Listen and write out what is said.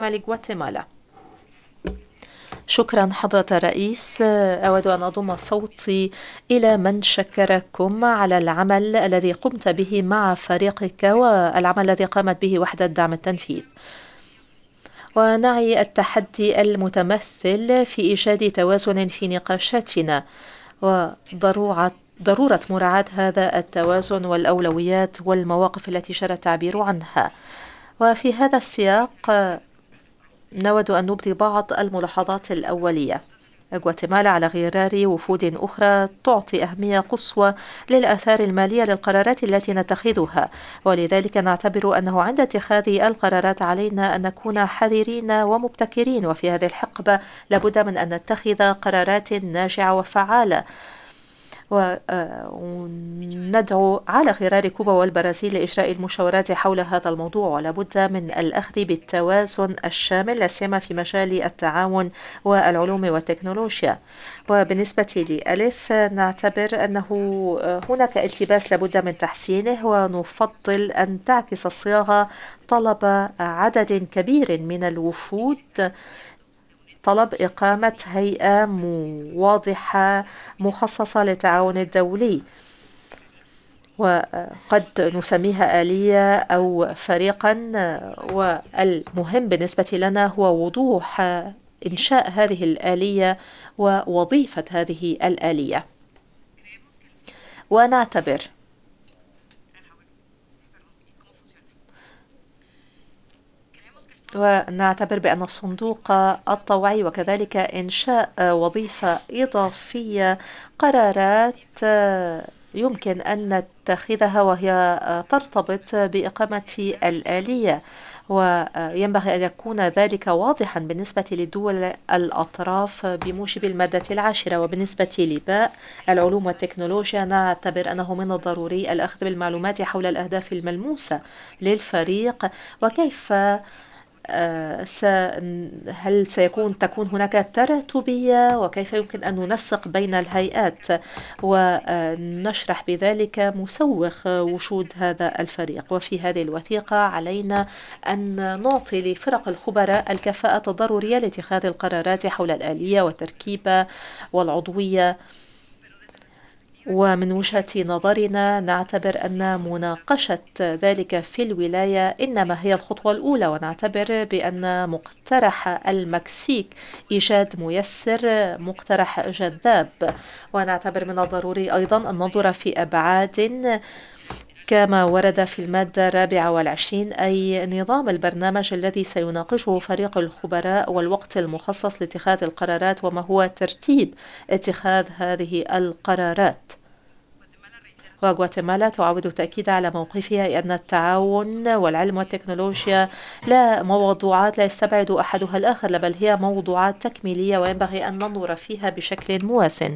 شمال غواتيمالا. شكرا حضرة الرئيس. أود أن أضم صوتي إلى من شكركم على العمل الذي قمت به مع فريقك والعمل الذي قامت به وحدة دعم التنفيذ، ونعي التحدي المتمثل في إيجاد توازن في نقاشاتنا وضرورة مراعاة هذا التوازن والأولويات والمواقف التي جرى التعبير عنها. وفي هذا السياق نود أن نبدي بعض الملاحظات الأولية. غواتيمالا على غرار وفود أخرى تعطي أهمية قصوى للآثار المالية للقرارات التي نتخذها، ولذلك نعتبر أنه عند اتخاذ القرارات علينا أن نكون حذرين ومبتكرين، وفي هذه الحقبة لابد من أن نتخذ قرارات ناجعة وفعالة. وندعو على غرار كوبا والبرازيل لإجراء المشاورات حول هذا الموضوع، ولا بد من الأخذ بالتوازن الشامل لا سيما في مجال التعاون والعلوم والتكنولوجيا. وبالنسبة لألف نعتبر أنه هناك التباس لابد من تحسينه، ونفضل أن تعكس الصياغة طلب عدد كبير من الوفود، طلب إقامة هيئة واضحة مخصصة للتعاون الدولي، وقد نسميها آلية أو فريقا، والمهم بالنسبة لنا هو وضوح إنشاء هذه الآلية ووظيفة هذه الآلية. ونعتبر بأن الصندوق الطوعي وكذلك إنشاء وظيفة إضافية قرارات يمكن أن نتخذها وهي ترتبط بإقامة الآلية، وينبغي أن يكون ذلك واضحا بالنسبة لدول الأطراف بموجب المادة 10. وبالنسبة لباء العلوم والتكنولوجيا نعتبر أنه من الضروري الأخذ بالمعلومات حول الأهداف الملموسة للفريق، وكيف هل تكون هناك تراتبية، وكيف يمكن أن ننسق بين الهيئات، ونشرح بذلك مسوغ وجود هذا الفريق. وفي هذه الوثيقة علينا أن نعطي لفرق الخبراء الكفاءة الضرورية لاتخاذ القرارات حول الآلية والتركيبة والعضوية. ومن وجهة نظرنا نعتبر أن مناقشة ذلك في الولاية إنما هي الخطوة الأولى، ونعتبر بأن مقترح المكسيك إيجاد ميسر مقترح جذاب، ونعتبر من الضروري أيضا أن ننظر في أبعاد كما ورد في المادة 24، أي نظام البرنامج الذي سيناقشه فريق الخبراء والوقت المخصص لاتخاذ القرارات وما هو ترتيب اتخاذ هذه القرارات. وغواتيمالا تعود التأكيد على موقفها أن التعاون والعلم والتكنولوجيا لا موضوعات لا يستبعد أحدها الآخر، بل هي موضوعات تكميلية وينبغي أن ننظر فيها بشكل موازن.